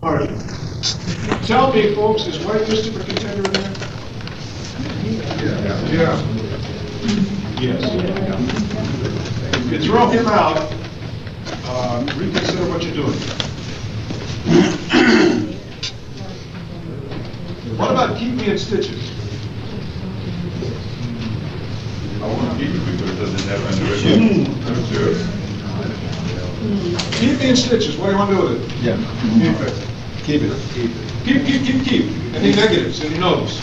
Marty. Tell me, folks, is White Mystic a contender in there? Yeah. Yes. If you throw him out, reconsider what you're doing. What about Keep Me in Stitches? I want to keep it because it doesn't have any Keep Me in Stitches, what do you want to do with it? Yeah. Keep it. Keep. Any negatives, any no's?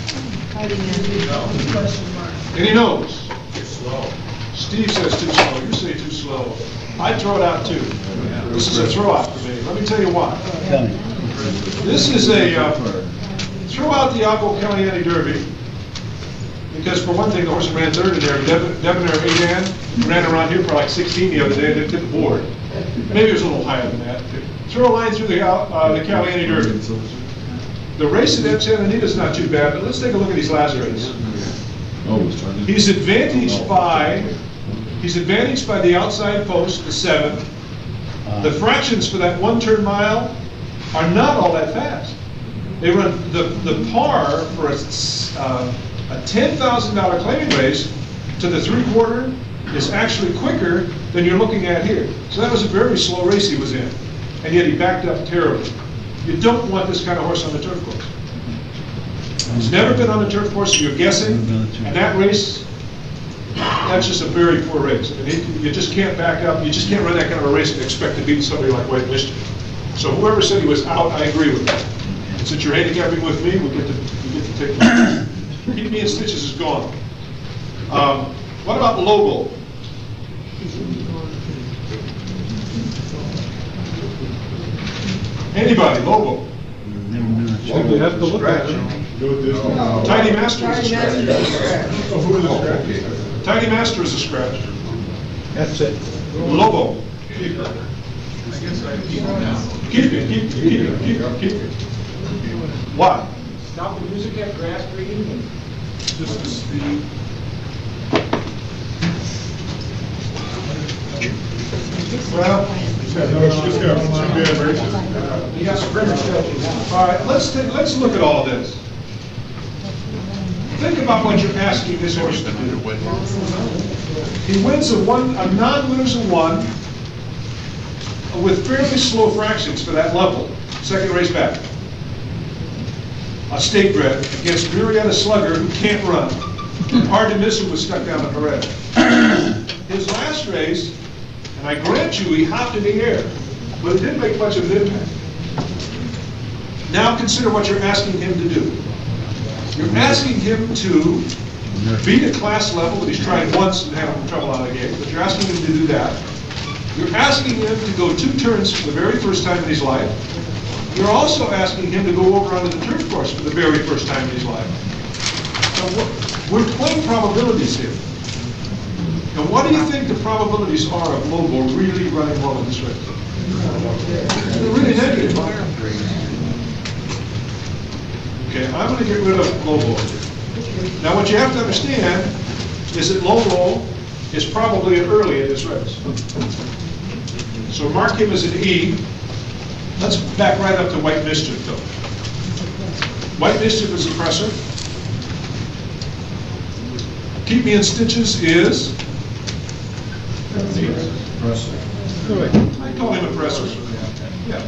Any no's? It's slow. Steve says too slow, you say too slow. I'd throw it out too. This is a throw out for me. Let me tell you why. Tell me. This is a throw out the Alco County Anti Derby. Because for one thing, the horse ran third in there. Debonair Adan ran around here for like 16 the other day and didn't hit the board. Maybe it was a little higher than that. Throw a line through the County Anti Derby. The race at Santa Anita's not too bad, but let's take a look at his last race. He's advantaged by the outside post, the 7. The fractions for that 1-turn mile are not all that fast. They run the par for a $10,000 claiming race to the 3/4 is actually quicker than you're looking at here. So that was a very slow race he was in, and yet he backed up terribly. You don't want this kind of horse on the turf course. He's never been on the turf course, so you're guessing, and that race, that's just a very poor race. And you just can't back up, you just can't run that kind of a race and expect to beat somebody like White Mystic. So whoever said he was out, I agree with that. And since you're handicapping with me, we get to take it. Keep Me in Stitches is gone. What about Lobo? Anybody, Lobo? We have to look at it. Tiny Master is a scratch. Tiny Master is a scratch. That's it. Lobo. I guess I keep it now. Keep it. Why? Stop the music at grass breeding and Just the speed. Well, you got sprinter stretching now. all right, let's look at all this. Think about what you're asking this horse to do. He wins a non-loser 1 with fairly slow fractions for that level. Second race back. A state bred against Marietta Slugger, who can't run. Hard to miss him was stuck down at Loretta. His last race, and I grant you he hopped in the air, but it didn't make much of an impact. Now consider what you're asking him to do. You're asking him to beat a class level that he's tried once and had trouble out of the gate, but you're asking him to do that. You're asking him to go 2 turns for the very first time in his life. You're also asking him to go over onto the turf course for the very first time in his life. So we're playing probabilities here. And what do you think the probabilities are of Lobo really running well in this race? They're really negative. Okay, I'm going to get rid of Lobo. Now what you have to understand is that Lobo is probably early in this race. So mark him as an E. Let's back right up to White Mischief, though. White Mischief is a presser. Keep Me in Stitches is? Presser. I call him a presser. Yeah.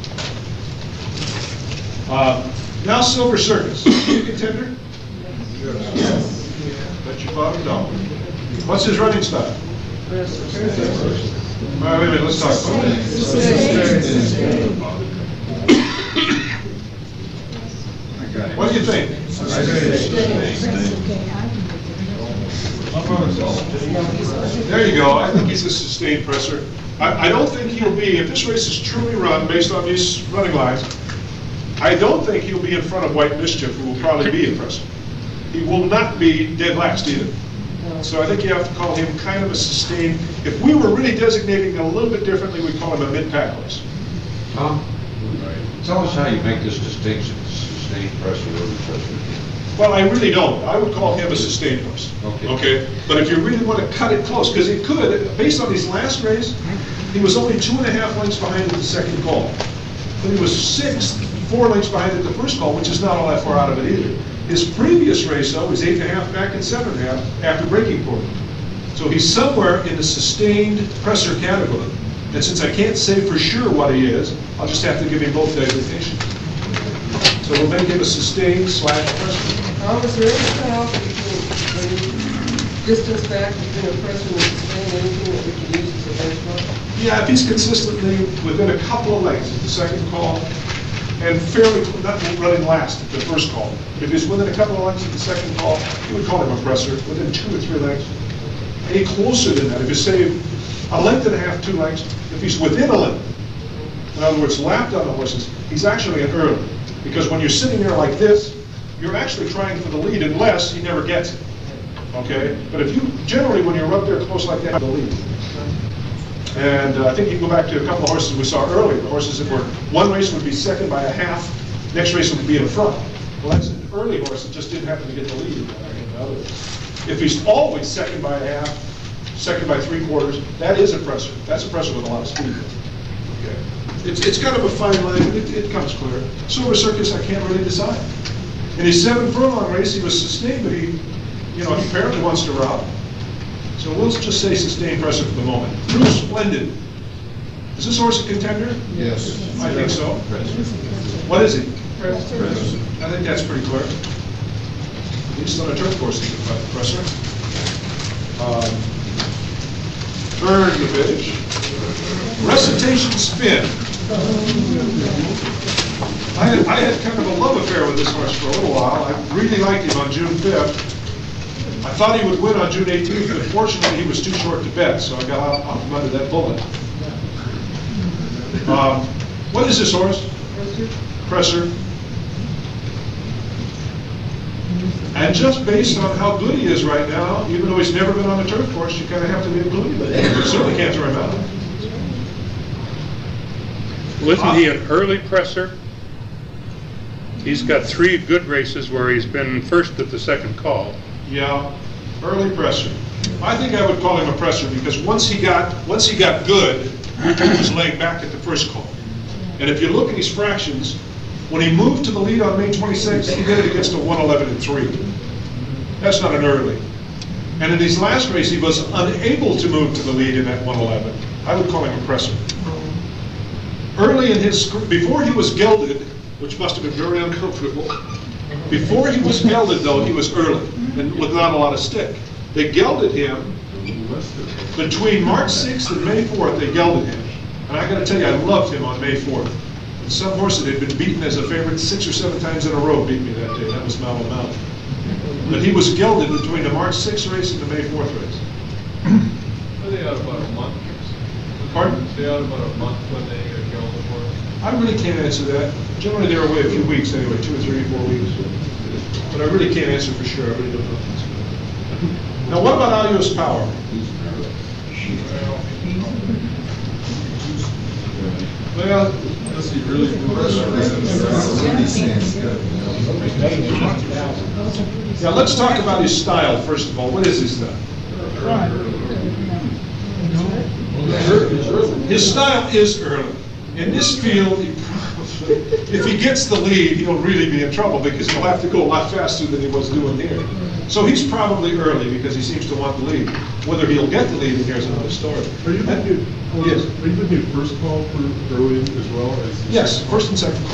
Now Silver Circus. Is he a contender? Yes. Bet your bottom dollar. What's his running style? All right, wait a minute, let's talk about that. What do you think? There you go. I think he's a sustained presser. I don't think he'll be, if this race is truly run based on these running lines, I don't think he'll be in front of White Mischief, who will probably be a presser. He will not be dead last either. So I think you have to call him kind of a sustained. If we were really designating a little bit differently, we'd call him a mid-pack horse. Tom, tell us how you make this distinction, sustained pressure over pressure. Well, I really don't. I would call him a sustained horse. Okay? But if you really want to cut it close, because it could, based on his last race, he was only 2.5 lengths behind at the second call. but he was sixth, 4 lengths behind at the first call, which is not all that far out of it either. His previous race, though, was 8.5 back and 7.5 after breaking point. So he's somewhere in the sustained presser category. And since I can't say for sure what he is, I'll just have to give him both designations. So we'll make him a sustained / presser. Is there any cutoff between distance back between a presser and a sustain, anything that we can use as a benchmark? Yeah, if he's consistently within a couple of lengths at the second call, and fairly, not running last at the first call. If he's within a couple of lengths at the second call, you would call him a presser, within 2 or 3 lengths. Any closer than that, if you say a length and a half, 2 lengths, if he's within a length, in other words, lapped on the horses, he's actually an early. Because when you're sitting there like this, you're actually trying for the lead unless he never gets it. Okay? But if you, generally when you're up there close like that, the lead. And I think you can go back to a couple of horses we saw earlier. The horses that were, one race would be second by a half, next race would be in front. Well, that's an early horse that just didn't happen to get the lead in the other race. If he's always second by a half, second by 3/4, that is a presser. That's a presser with a lot of speed. Okay. It's kind of a fine line, but it comes clear. Silver Circus, I can't really decide. In his 7 furlong race, he was sustained, but he apparently wants to route. So we'll just say sustained presser for the moment. True Splendid. Is this horse a contender? Yes. I think so. What is he? I think that's pretty clear. At least on a turf course, he's a presser. Turn the pitch. Recitation spin. I had kind of a love affair with this horse for a little while. I really liked him on June 5th. I thought he would win on June 18th, but unfortunately he was too short to bet, so I got out from under that bullet. What is this horse? Presser. And just based on how good he is right now, even though he's never been on a turf course, you kind of have to be included. But you certainly can't throw him out. Wasn't he an early presser? He's got 3 good races where he's been first at the second call. Yeah, early presser. I think I would call him a presser because once he got good, he was laying back at the first call. And if you look at his fractions, when he moved to the lead on May 26th, he did it against a 111-3. That's not an early. And in his last race, he was unable to move to the lead in that 111. I would call him a presser. Early in his, before he was gelded, which must have been very uncomfortable, before he was gelded, though, he was early and with not a lot of stick. They gelded him between March 6th and May 4th. They gelded him, and I got to tell you, I loved him on May 4th. And some horse that had been beaten as a favorite 6 or 7 times in a row beat me that day. That was Mallow Mountain. But he was gelded between the March 6th race and the May 4th race. Are they out about a month? Pardon? They out about a month when they get gelded for it? I really can't answer that. Generally, they're away a few weeks anyway, 2 or 3 or 4 weeks. But I really can't answer for sure. I really don't know. Now, what about Alios Power? Well, Does he really? yeah, let's talk about his style first of all. What is his style? His style is early. In this field, if he gets the lead, he'll really be in trouble because he'll have to go a lot faster than he was doing here. So he's probably early because he seems to want the lead. Whether he'll get the lead in here is another story. Are you looking at, Yes. are you looking at first call for early as well as? Yes, first and second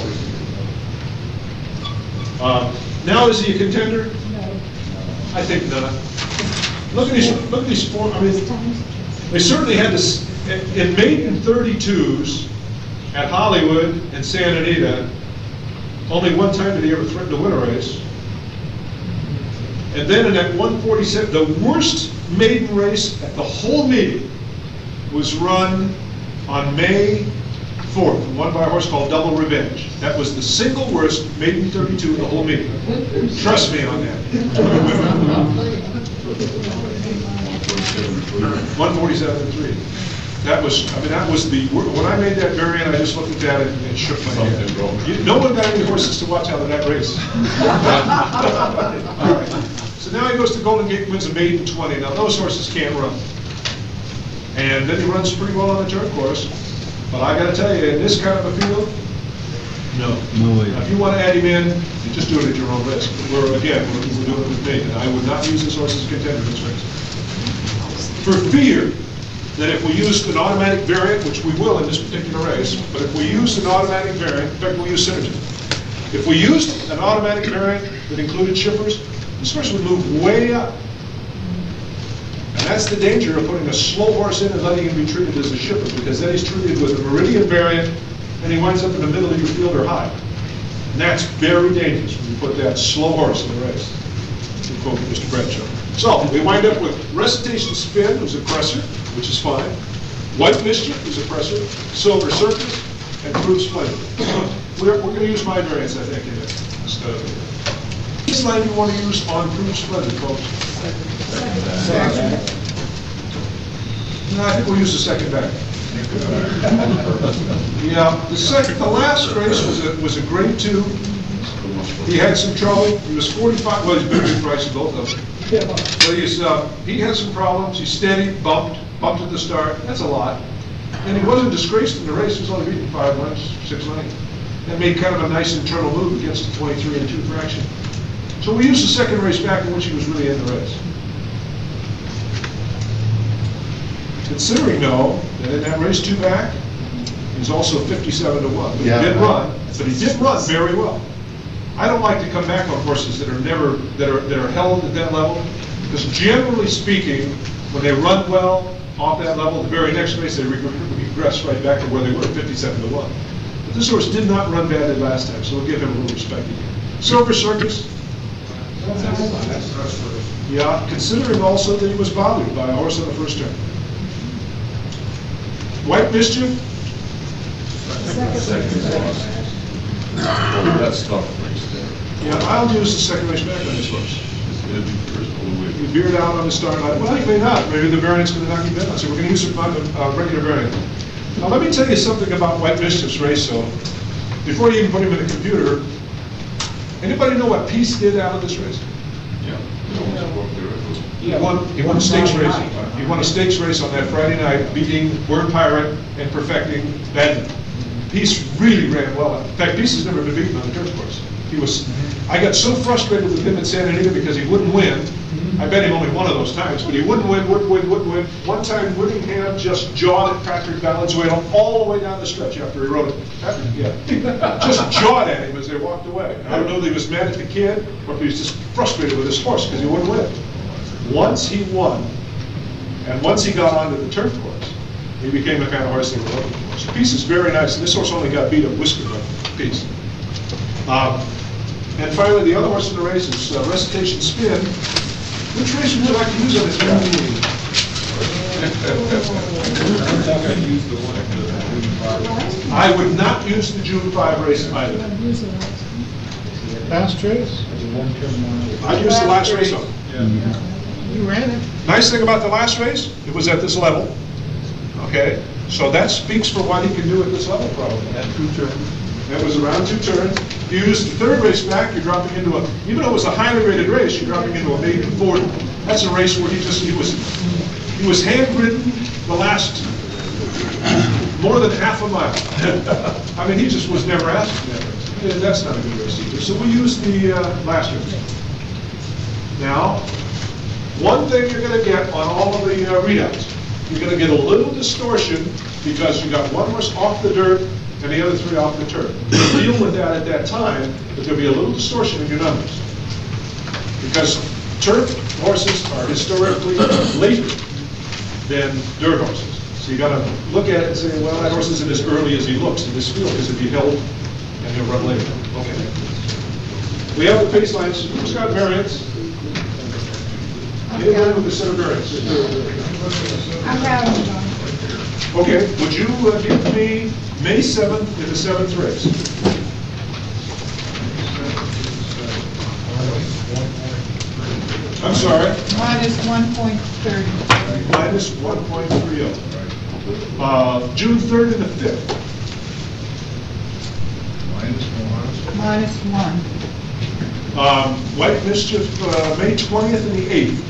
call. Now is he a contender? I think not. Look at these 4. I mean, they certainly had this in maiden 32s at Hollywood and Santa Anita. Only one time did he ever threaten to win a race. And then in that 147, the worst maiden race at the whole meeting was run on May 4th, won by a horse called Double Revenge. That was the single worst maiden 32 in the whole meeting. Trust me on that. 147-3. That was, I mean, that was the, when I made that variant, I just looked at that and it shook my head. No one got any horses to watch out of that race. All right. So now he goes to Golden Gate and wins a maiden 20. Now those horses can't run. And then he runs pretty well on the turf course. But I got to tell you, in this kind of a field, No. No way. Now, if you want to add him in, you just do it at your own risk. We're doing it with me, and I would not use this horse as a contender in this race. For fear that if we used an automatic variant, which we will in this particular race, but if we use an automatic variant, in fact, we'll use Synergy. If we used an automatic variant that included shippers, this horse would move way up. And that's the danger of putting a slow horse in and letting him be treated as a shipper, because then he's treated with a Meridian variant, and he winds up in the middle of your field or high. And that's very dangerous when you put that slow horse in the race, to quote Mr. Bradshaw. So we wind up with Recitation Spin, who's a presser, which is fine. White Mischief, who's a presser. Silver Circus, and Proof Splendid. We're going to use my variants, I think, in it, instead of it. This line you want to use on Proof Splendid, folks. No, I think we'll use the second back. Yeah, the last race was a grade 2. He had some trouble. He was 45. Well, he's been good price, both of them. But he had some problems. He steady, bumped at the start. That's a lot. And he wasn't disgraced in the race. He was only beaten 5 lengths, 6 lengths. That made kind of a nice internal move against the 23 and 2 fraction. So we used the second race back in which he was really in the race. Considering, though, that in that race 2 back, he's also 57 to 1. But he did run very well. I don't like to come back on horses that are held at that level, because generally speaking, when they run well off that level, the very next race they regress right back to where they were, 57 to 1. But this horse did not run badly last time, so we'll give him a little respect again. Silver Circus. Yeah, considering also that he was bothered by a horse on the first turn. White Mischief. That's tough race there. Yeah, I'll use the second race back on this horse. It'll be first all the way. You veered out on the start line. Well, he may not. Maybe the variant's going to knock you down. So we're going to use a regular variant. Now, let me tell you something about White Mischief's race, though. Before you even put him in the computer, anybody know what Peace did out of this race? Yeah. He almost broke the record. He won a stakes race. He won a stakes race on that Friday night, beating Word Pirate and perfecting Badman. Peace really ran well. In fact, Peace has never been beaten on the turf course. I got so frustrated with him in Santa Anita because he wouldn't win. I bet him only one of those times, but he wouldn't win. One time, Whittingham just jawed at Patrick Valenzuela all the way down the stretch after he rode it. Just jawed at him as they walked away. I don't know if he was mad at the kid or if he was just frustrated with his horse because he wouldn't win. Once he won, and once he got onto the turf course, he became the kind of horse they were looking for. So Peace is very nice, and this horse only got beat a whisker by Peace. And finally, the other horse in the race is Recitation Spin. Which race would you like to use on this guy? I would not use the June 5 race either. Last race? I'd use the last race on. You ran it. Nice thing about the last race, it was at this level. Okay, so that speaks for what he can do at this level probably. At 2 turns. It was around 2 turns. You use the third race back, you're dropping into even though it was a highly rated race, you're dropping into a maiden 40. That's a race where he was hand-ridden the last more than half a mile. I mean, he just was never asked for that race. Yeah, that's not a good race either. So we use the last race. Now, one thing you're going to get on all of the readouts, you're going to get a little distortion because you got one horse off the dirt and the other 3 off the turf. Deal with that at that time, but there'll be a little distortion in your numbers. Because turf horses are historically later than dirt horses. So you got to look at it and say, well, that horse isn't as early as he looks in this field because if he held and he'll run later. Okay. We have the pace lines. Who's got variants? Anybody with a set of variants? I'm having one. Okay, would you give me May 7th in the 7th race? I'm sorry. Minus 1.30. Minus 1.30. June 3rd and the 5th. Minus 1. White Mischief, May 20th and the 8th.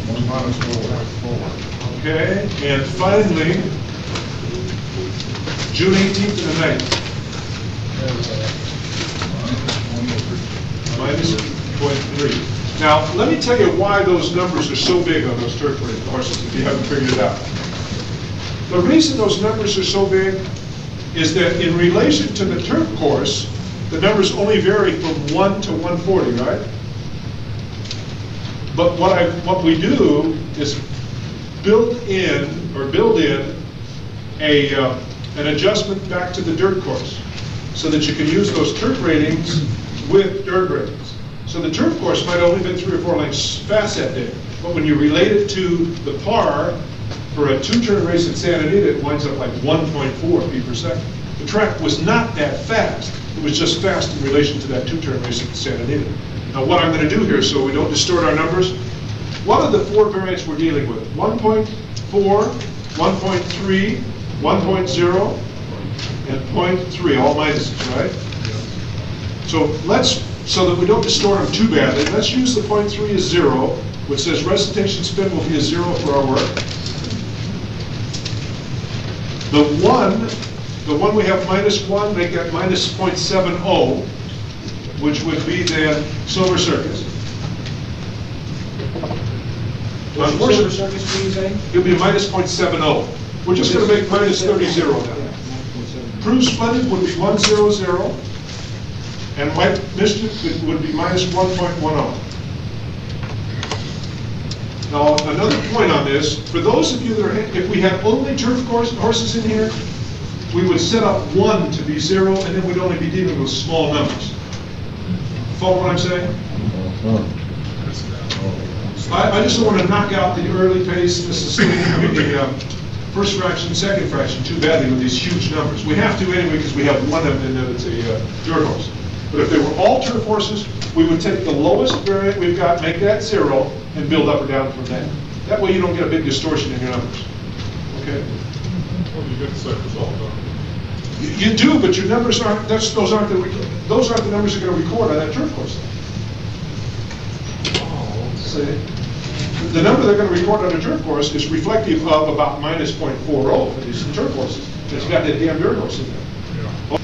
Okay, and finally, June 18th and the 9th. Minus .3. Now, let me tell you why those numbers are so big on those turf horses, if you haven't figured it out. The reason those numbers are so big is that in relation to the turf course, the numbers only vary from 1 to 140, right? But what we do is build in an adjustment back to the dirt course, so that you can use those turf ratings with dirt ratings. So the turf course might have only been 3 or 4 lengths fast that day, but when you relate it to the par for a 2-turn race in Santa Anita, it winds up like 1.4 feet per second. The track was not that fast. It was just fast in relation to that 2-turn race in Santa Anita. Now what I'm going to do here, so we don't distort our numbers, what are the 4 variants we're dealing with? 1.4, 1.3, 1.0, and 0.3, all minuses, right? So that we don't distort them too badly, let's use the 0.3 as 0, which says recitation spin will be a 0 for our work. The one we have -1, make that minus 0.70, which would be then Silver Circus. Silver Circus, what are you saying? It'll be minus 0.70. We're just going to make minus 30 now. Prove Splendid would be 100, and White Mischief would be minus 1.10. Now, another point on this, for those of you that are, if we had only turf horses in here, we would set up 1 to be 0, and then we'd only be dealing with small numbers. Follow what I'm saying? I just don't want to knock out the early pace, the first fraction, second fraction too badly with these huge numbers. We have to anyway because we have one of them and then it's a dirt horse. But if they were all turf horses, we would take the lowest variant we've got, make that 0, and build up or down from that. That way you don't get a big distortion in your numbers. Okay? Well, you get the set result, though. You do, but your numbers aren't. Those aren't the numbers you're going to record on that turf course. See, the number they're going to record on a turf course is reflective of about minus 0.40 for these turf courses. It's got that damn dirt horse in there.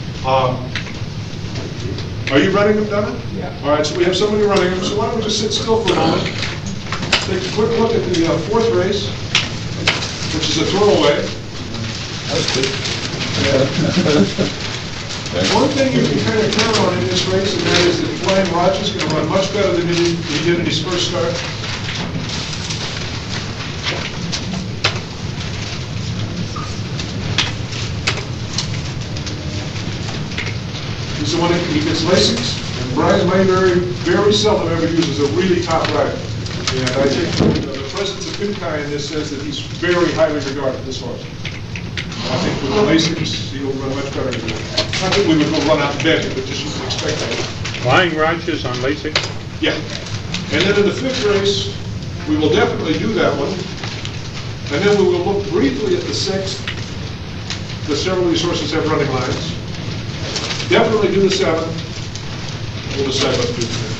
Are you running them, Donna? Yeah. All right. So we have somebody running them. So why don't we just sit still for a moment? Take a quick look at the 4th race, which is a throwaway. One thing you can kind of count on in this race, and that is that Flying Roger's going to run much better than he did in his first start. He's the one that he gets Lasix, and Brian Mayberry very seldom ever uses a really top rider. And I think the presence of Pinkai in this says that he's very highly regarded, this horse. I think with the Lasix, he'll run much better than that. Not that we would go run out and bet him, but just you can expect that. Flying Rogers on Lasix? Yeah. And then in the 5th race, we will definitely do that one. And then we will look briefly at the 6th, because several of these horses have running lines. Definitely do the 7th. We'll decide what to do there.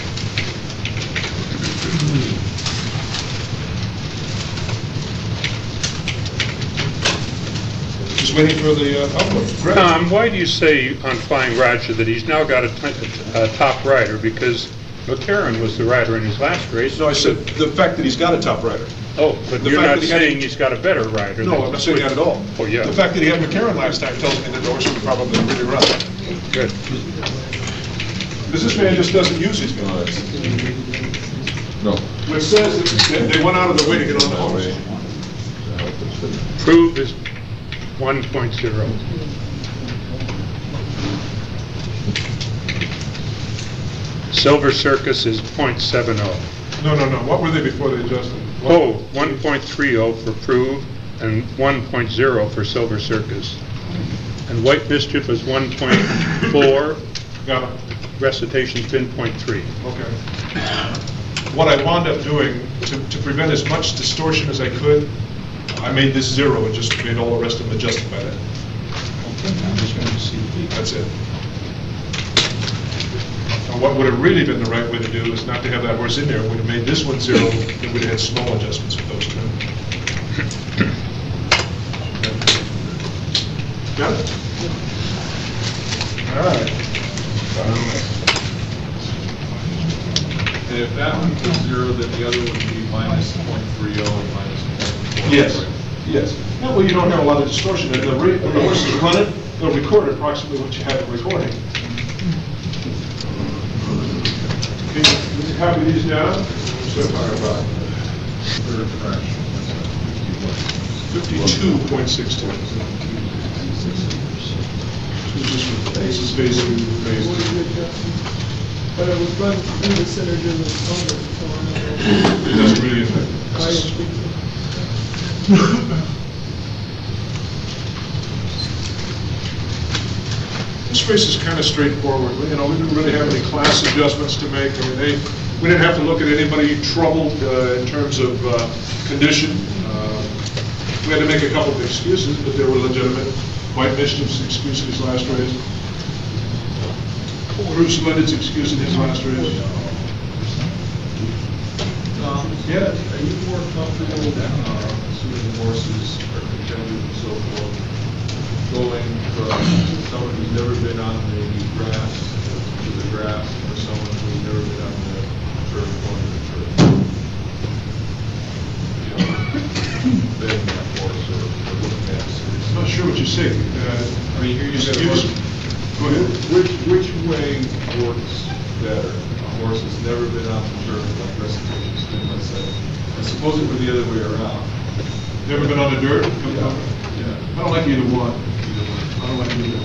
Just waiting for the output. Tom, why do you say on Flying Roger that he's now got a top rider? Because McCarron was the rider in his last race. No, I said the fact that he's got a top rider. Oh, but The you're fact not that he had- saying he's got a better rider. No, I'm not saying that at all. Oh, yeah. The fact that he had McCarron last time tells me that the horse would probably really run. Good. Because this man just doesn't use his guns. No. Which says that they went out of their way to get on the horse. Prove is 1.0. Silver Circus is 0.70. No. What were they before they adjusted? Oh, 1.30 for Prove and 1.0 for Silver Circus. And White Mischief is 1.4, Got it. Recitation Spin 0.3. Okay. What I wound up doing, to prevent as much distortion as I could, I made this 0 and just made all the rest of them adjusted by that. That's it. Now, what would have really been the right way to do is not to have that horse in there. We'd have made this one 0, then we'd have had small adjustments with those two. Got it? All right. And if that one was 0, then the other would be minus .30 and minus .4. Yes, yes. Yeah, well, you don't have a lot of distortion. And when the horses run it, they'll record approximately what you have it recording. Okay, let's copy these down. So talk about Third fraction. 52.62. This is basically phase 2. But it was run through the synergy with Congress, so I don't know. It doesn't really affect. I didn't think This race is kind of straightforward. You know, we didn't really have any class adjustments to make. I mean, we didn't have to look at anybody troubled in terms of condition. We had to make a couple of excuses, but they were legitimate. White Mischief's excuse in his last race. Bruce Lidded's excuse in his last race. Yeah, are you more comfortable assuming the horses are contented and so forth, going from someone who's never been on the grass to the grass, or someone who's never been on the turf going to the turf? You know, betting that horse or looking at it. I'm not sure what you say. I mean, here you said Go ahead. which way works better? A horse that's never been on the turf, like recitation spin, let's say. And suppose it were the other way around. Never been on the dirt? Yeah. I don't like either one. I don't like either.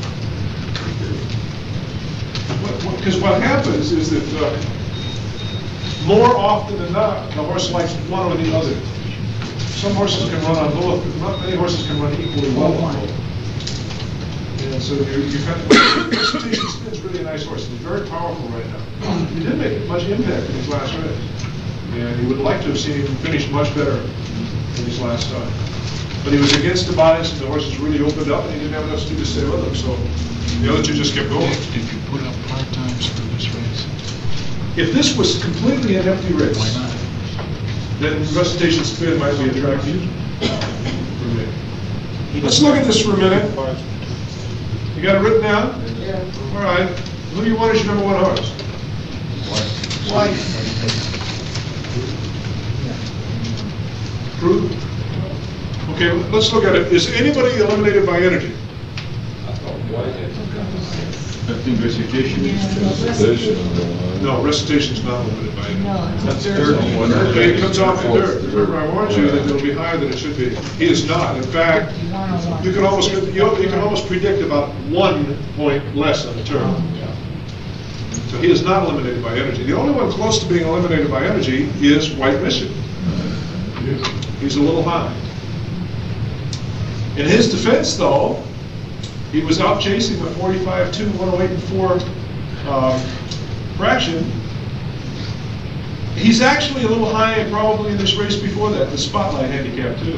Because what happens is that more often than not, the horse likes one or the other. Some horses can run on both, but not many horses can run equally well on both. And so you kind of, Recitation Spin's really a nice horse. He's very powerful right now. He didn't make much impact in his last race. And he would like to have seen him finish much better in his last start. But he was against the bias, and the horses really opened up, and he didn't have enough speed to stay with him. So the other two just kept going. If you put up part times for this race. If this was completely an empty race, Why not? then Recitation Spin might be attractive for me. Let's look at this for a minute. You got it written down? Yeah. All right. Who do you want as your number one horse? White. Prue? Okay, let's look at it. Is anybody eliminated by energy? I think recitation is. No, recitation's not limited by energy. No, That's third one. Okay, it comes off the dirt. Remember, I warned you that it'll be higher than it should be. He is not. In fact, you can almost predict about 1 point less on the turn. So he is not eliminated by energy. The only one close to being eliminated by energy is White Mischief. He's a little high. In his defense, though, he was out chasing a 45-2, 108-4 fraction. He's actually a little high probably in this race before that, the Spotlight handicap, too.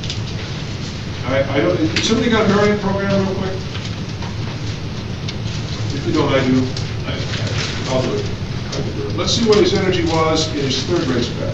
I don't, somebody got a variant program real quick? If you don't, I do. I'll do it. Let's see what his energy was in his third race back.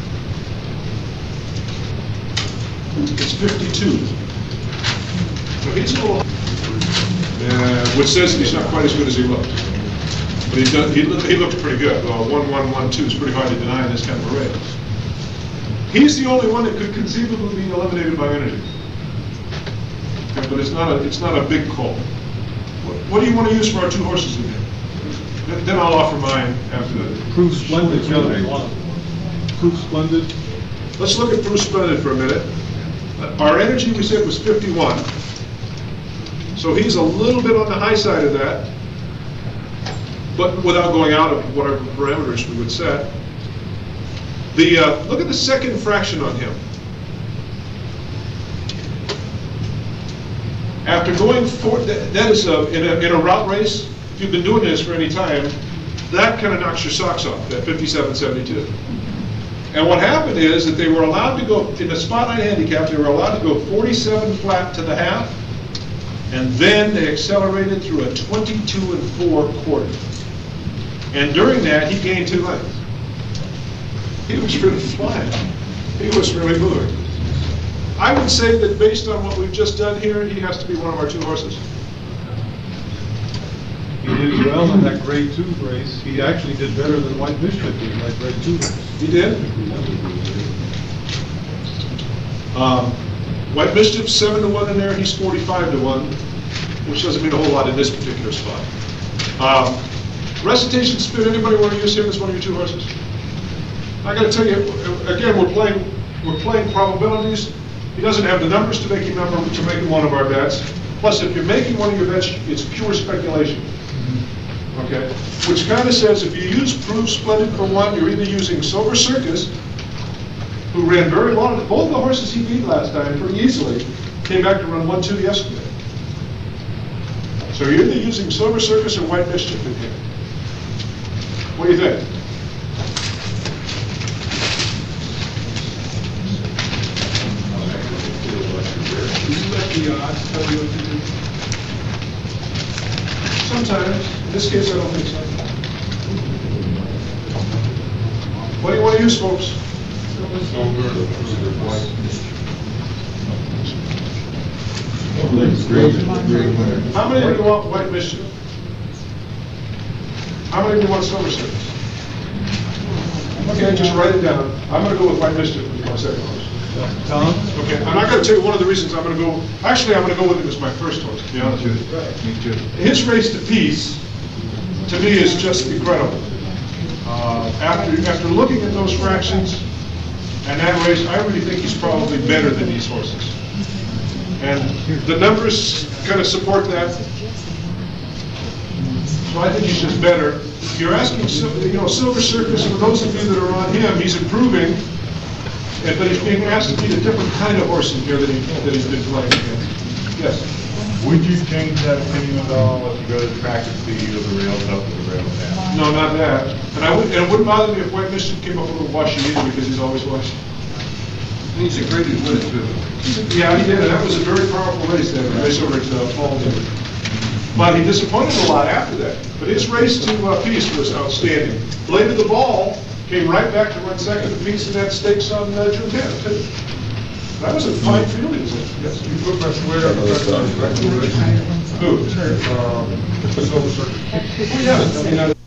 It's 52. So he's a little, which says that he's not quite as good as he looked. But he looks pretty good. Well, 1-1-1-2 is pretty hard to deny in this kind of a race. He's the only one that could conceivably be eliminated by energy. Okay, but it's not a big call. What do you want to use for our two horses in here? Then I'll offer mine after that. Proof Splendid. Proof Splendid. Let's look at Proof Splendid for a minute. Our energy, we said, was 51. So he's a little bit on the high side of that, but without going out of whatever parameters we would set. Look at the second fraction on him. After going for, that is in a route race, if you've been doing this for any time, that kind of knocks your socks off, that 57.72. And what happened is that they were allowed to go, in the Spotlight handicap, they were allowed to go 47 flat to the half, and then they accelerated through a 22-4 quarter. And during that, he gained 2 lengths. He was really flying. He was really moving. I would say that based on what we've just done here, he has to be one of our 2 horses. He did well in that grade 2 race. He actually did better than White Bishop in that grade 2 race. He did? White Mischief, 7-1 in there, he's 45-1, which doesn't mean a whole lot in this particular spot. Recitation Spin, anybody want to use him as one of your 2 horses? I gotta tell you, again, we're playing probabilities. He doesn't have the numbers to make him one of our bets. Plus, if you're making one of your bets, it's pure speculation. Okay? Which kind of says if you use Proof Splendid for 1, you're either using Silver Circus, who ran very long. Both the horses he beat last time pretty easily came back to run 1-2 yesterday. So you're either using Silver Circus or White Mischief in here. What do you think? You let the odds tell you what to do. Sometimes. In this case, I don't think so. What do you want to use, folks? How many of you want White Mischief? How many of you want Silver Circus? Okay, just write it down. I'm going to go with White Mischief as my second horse. Tom? Okay, and I got to tell you one of the reasons I'm going to go. Actually, I'm going to go with him as my first horse. To be honest with you. Me too. His race to peace, to me, is just incredible. After looking at those fractions and that race, I really think he's probably better than these horses. And the numbers kind of support that. So I think he's just better. You're asking, Silver Circus, for those of you that are on him, he's improving, but he's being asked to beat a different kind of horse in here that he's been playing against. Yes? Would you change that opinion at all if you go to the track and see the rails up and the rails down? No, not that. And it wouldn't bother me if White Mischief came up a little washy either, because he's always washy. He's a great win too. Yeah, he did, and that was a very powerful race, that race over at Fall. But he disappointed a lot after that. But his race to Peace was outstanding. Blade of the Ball came right back to run second to Peace in that stakes on June 10th, too. That was a fine field, isn't it? Yes. You put my swear up. Who? Silver Circus. Oh, yeah. I mean,